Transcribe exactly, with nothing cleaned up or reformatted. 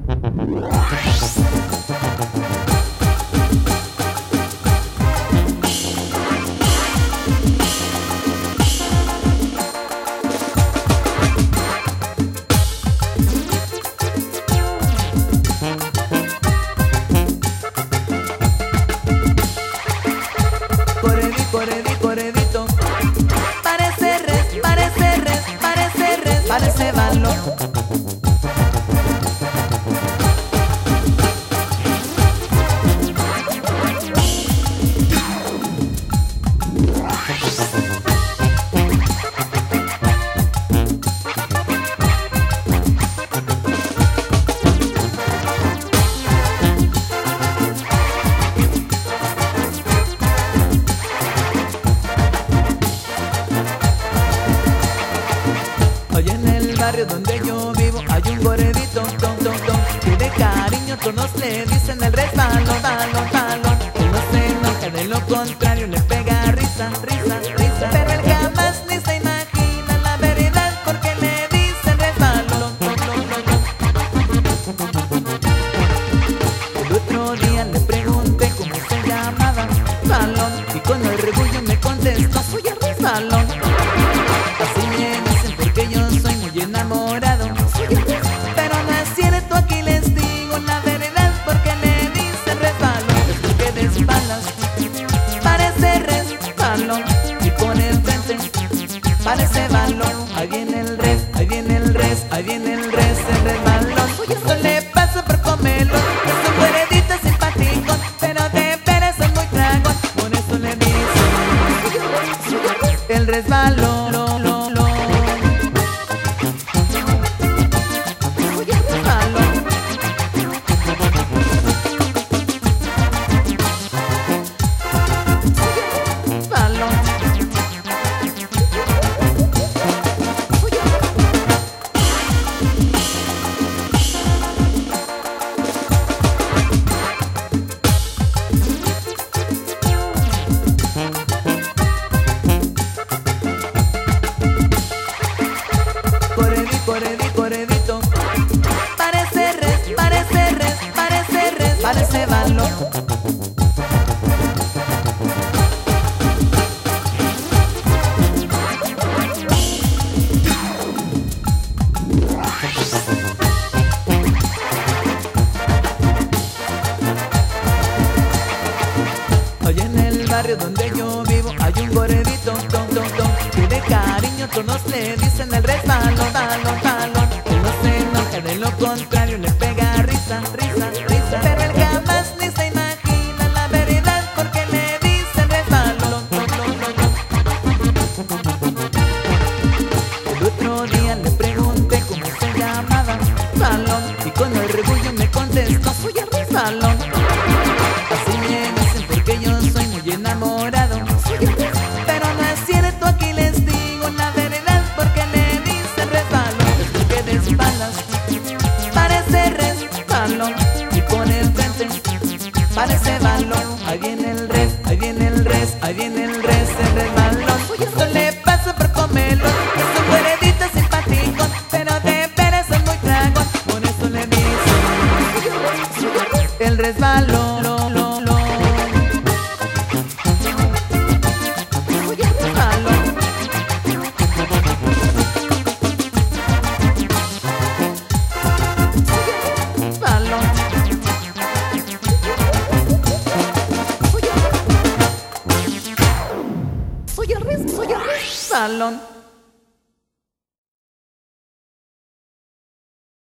Corredito, parece res, parece res, parece res, parece balón. Hoy en el barrio donde yo vivo hay un corredito, ton, ton, ton, que de cariño todos le dicen el resbalón, balón, balón. Él no se enoja, de lo contrario le pega risa, risa, risa. Pero él jamás ni se imagina la verdad porque le dicen resbalón, ton, ton, ton, ton. El otro día le pregunté cómo se llamaba, balón, y con orgullo me contestó, soy el resbalón. Así me dicen porque yo soy muy enamorado, pero no es cierto, aquí les digo la verdad porque le dicen resbalón. Es porque desbalas, parece resbalón, y por enfrente parece balón. Ahí viene el res, ahí viene el res, ahí viene el res, el resbalón. Esto le pasa por comerlo, es un cueredito simpático, pero de veras es muy tragón. Por eso le dicen el resbalón. Corredito, corredito, parece res, parece res, parece res, parece balón. Hoy en el barrio donde yo vivo hay un corredito, ton, ton, ton, que de cariño todos le dicen el resbalón, balón, balón. Él no se enoja, de lo contrario le pega risa, risa, risa. Pero él jamás ni se imagina la verdad porque le dicen resbalón, ton, ton, ton. El otro día le pregunté cómo se llamaba, balón, y con orgullo me contestó, soy el resbalón. Así me dicen porque yo soy muy enamorado, pero no es cierto, aquí les digo la verdad porque le dicen resbalón. Es porque desbalas, parece resbalón, y por enfrente parece balón. Ahí viene el res, ahí viene el res, ahí viene el res, el resbalón. Esto le pasa por comerlo, es un cueredito simpático, pero de veras es muy tragón. Por eso le dicen el resbalón. Soy el res, soy el res, balón.